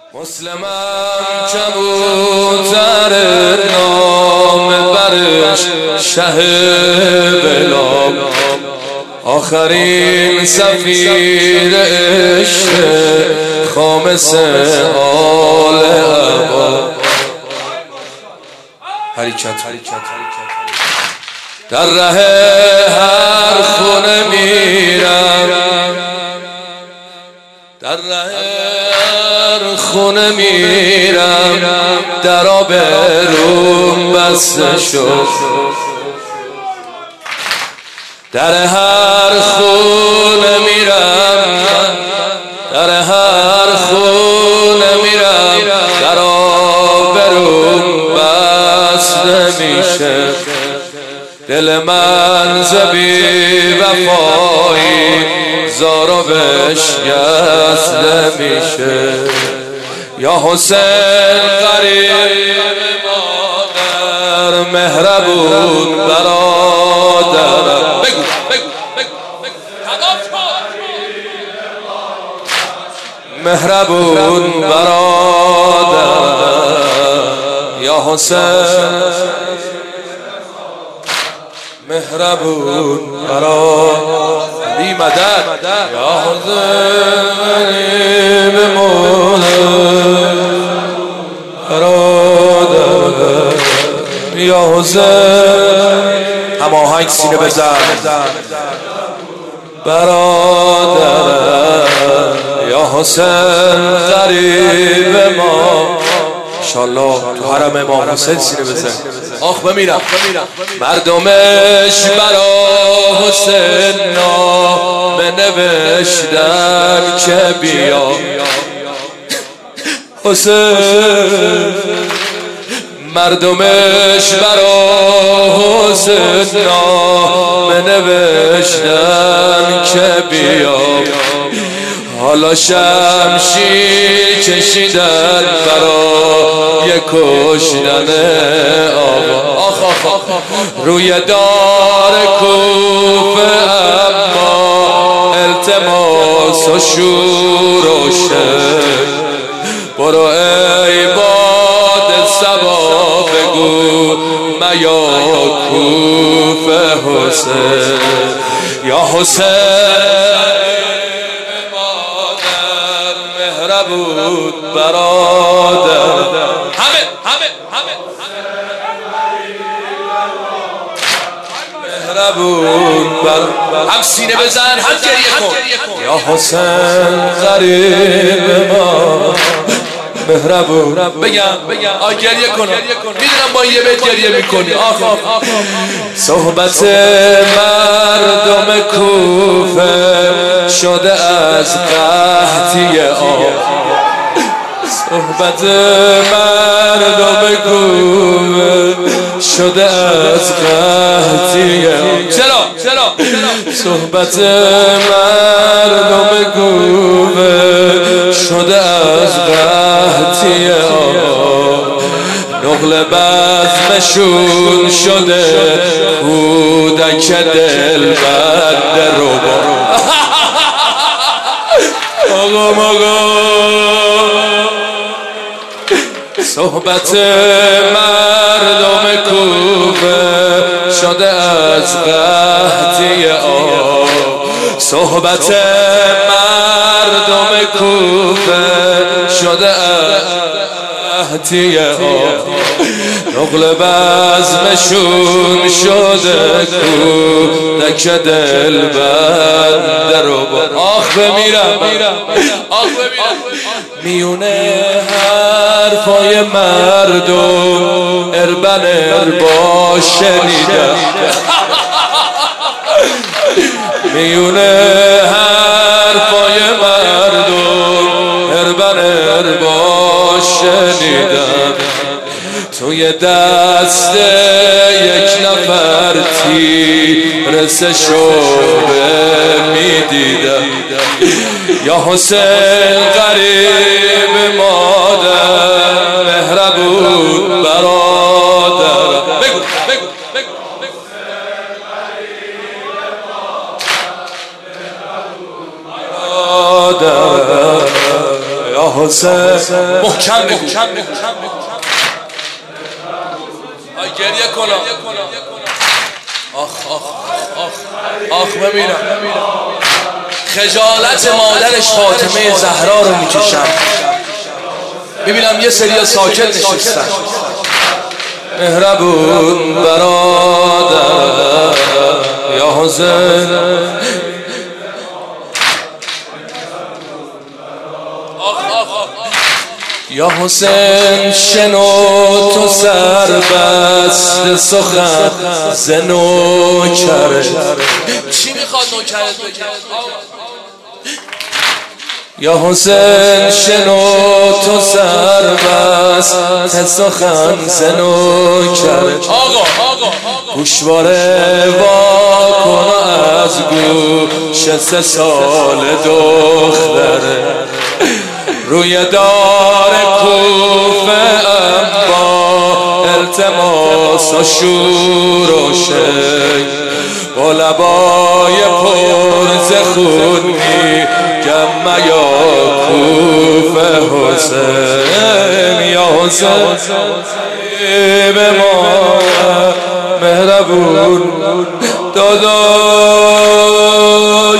مسلمم کبوتر نام برش شه بلام، آخرین سفیر عشق خامس آل عبا. حرکت در ره هر خونه میرم، در ره هر خونه میرم، در آب روم بسته شد. در هر خونه میرم، در هر خونه میرم، در آب روم بسته میشه. دل من ز بی وفایی زارو بشکسته میشه. یا حسین قریب مادر، مهربون برادر، بگو مهربون برادر، یا حسین مهربون برادر، بی مدد یا حسین برادر، یا حسین هماهنگ سینه بزن برادر، یا حسین قریب ما. انشالله تو حرم امام حسین سینه بزن. آخ بمیرم مردمش برا حسین نامه نوشتن که بیا حسین، مردمش برا حسین نامه نوشتن که بیا. حالا شمشیر کشیدن برای کشتن آقا. روی دار کوفه اما التماس و شور و شر. برو ای باد صبا بگو میا کوفه حسین، یا حسین مهربون برادر. همه مهربون برادر، هم سینه بزن هم گریه کن. یا حسین قریب ما، مهربون بگم گریه کن. میدونم با یه بیت گریه میکنی. صحبت مردم کوفه شده از قحطی آب. صحبت مردم کوفه شده از قحطی آب. چرا؟ صحبت مردم کوفه شده از قحطی آب. نقل بزمشون شده کودک دل بند روبا. آقا صحبت مردم کوفه شده از قحطی آب. صحبت مردم کوفه شده از قحطی آب. نقل بزمشون شده کودک دل بند روبا. آخ بمیرم میونه حرفای مردم اربن اربا شنیدم. میونه حرفای مردم اربن اربا شنیدم. توی دست یک نفر تیر سه شعبه میدیدم. یا حسین قریب مادر، مهربون برادر، بگو برادر، یا حسین محکم بگو آی گریه کنم آخ ببینم خجالت مادرش فاطمه زهرا رو میکشم. ببینم یه سری ساکت نشستن. مهربون برادر یا حسین یا حسین شنو تو سربست سخن ز نوکره. چی میخواد نوکرت بگه؟ یا حسین شنو تو سربست سخن ز نوکره. گوشواره وا کن از گوش 3 سال دختره. روی دار کوفه با التماس و شور و شک با لبای پر ز خون میگم یا کوفه حسین یا حسین به ما مهربون داداش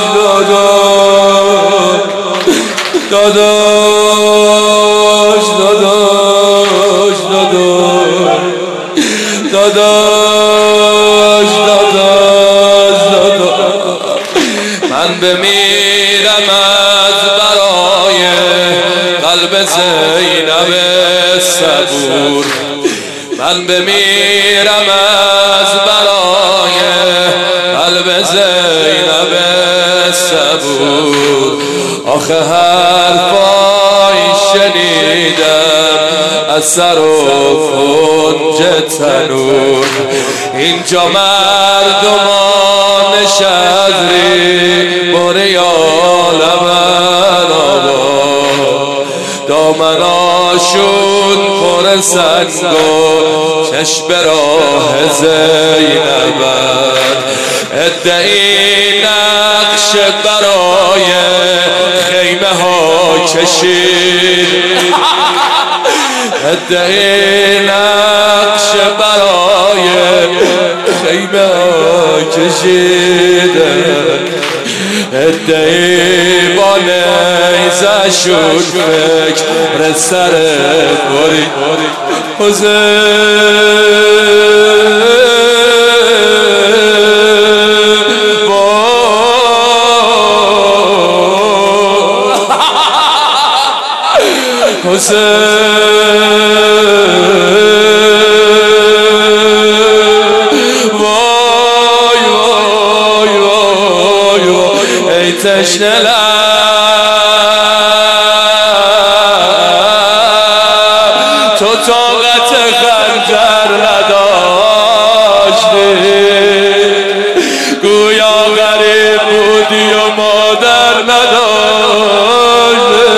من بمیرم از برای قلب زینب صبور. من بمیرم از برای قلب زینب صبور. آخه حرفای شنیدم از سر و کنج تنور. اینجا مردمان شهری بریال من آباد. دامناشون پر سنگ و چشم راه زینبن. ادعی نقش برای خیمه ها کشید. ادعی نقش برای خیمه ها کشید. ادعی با نیزشون فکر سر برید. ای تشنه لب تو طاقت خنجر نداشتی. گویا غریب بودی و مادر نداشتی.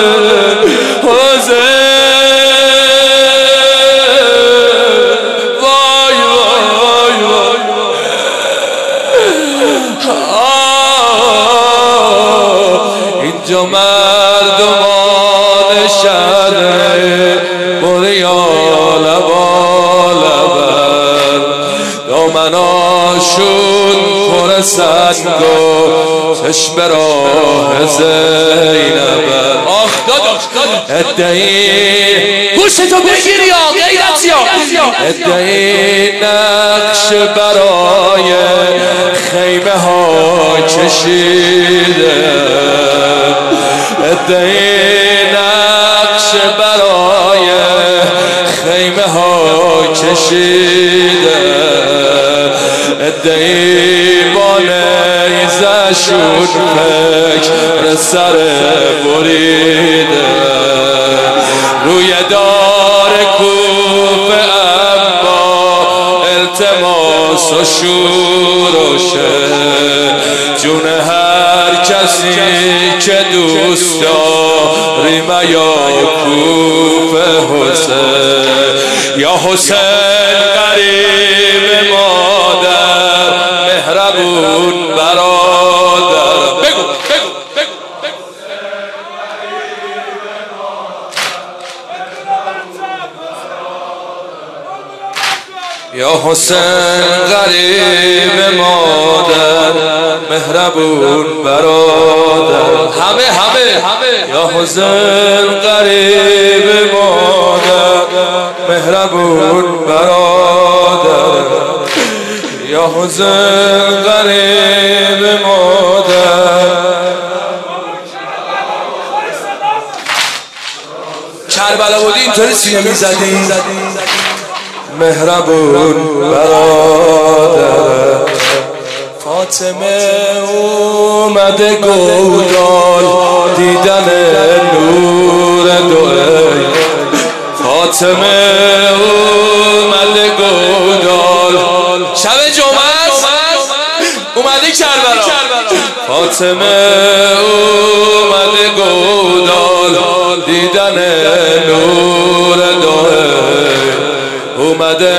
اینجا مردمان شهر بریال بالبن. دامناشون پر سنگ و چشم راه زینبن. آخ داداش ادعی گوشتو بگیر یا غیرت یا ادعی نقش برای خیمه ها کشیده. ادعی نقش برای خیمه ها کشیده. ادعی با نیزشون فکر سر بریده. روی دار کوفه اما التماس و شور و شک جون هر کسی که دوست داری یا کوفه حسین یا حسین قریب مادر مهربون برادر. بگو یا حسین غریب مادر مهربون برادر همه یا حسین غریب مادر مهربون برادر یا حسین غریب مادر کربلا بودی اینطوری سینه میزدی مهربون برادر فاطمه اومده گودال دیدن نور دوئه فاطمه اومده گودال شب جمعه اومده کربلا فاطمه اومده گودال دیدن نور دوئه اومده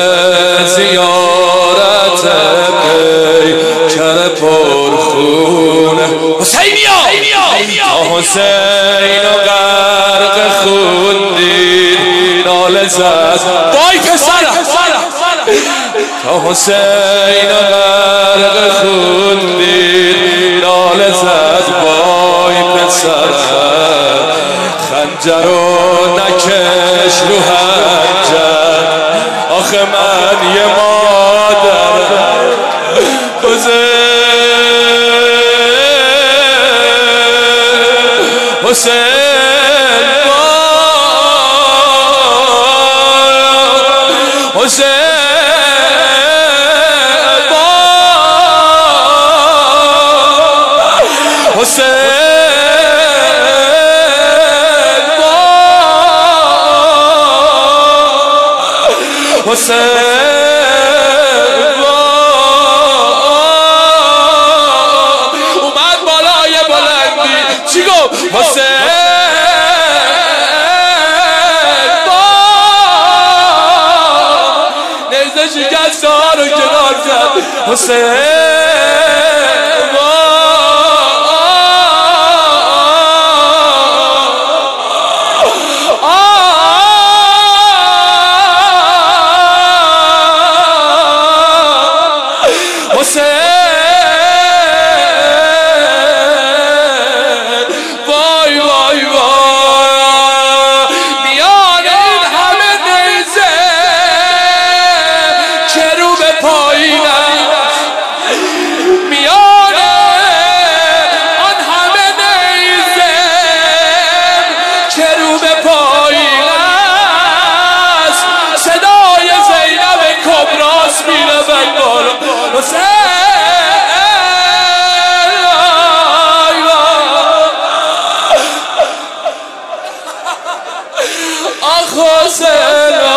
زیارت پیکر پرخونه حسینیا حسین و غرق خون دید ناله زد وای پسرم تا حسین و غرق خون دید ناله زد وای پسرم خنجر و نکش رو حنجر آخه من یه مادرم حسین اومد بالای بلندی چی گفت حسین نیزه شکست ها رو کنار کرد حسین حسین